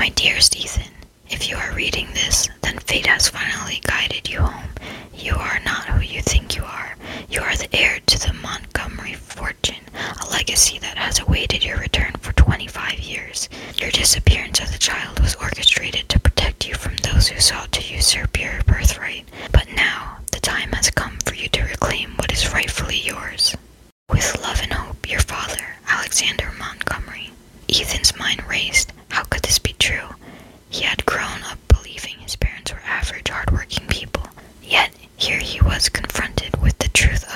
My dearest Ethan, if you are reading this, then fate has finally guided you home. You are not who you think you are. You are the heir to the Montgomery fortune, a legacy that has awaited your return for 25 years. Your disappearance as a child was orchestrated to protect you from those who sought to usurp your birthright. But now, the time has come for you to reclaim what is rightfully yours. With love and hope, your father, Alexander Montgomery. Ethan's mind raced. How could this be true? He had grown up believing his parents were average, hardworking people. Yet, here he was confronted with the truth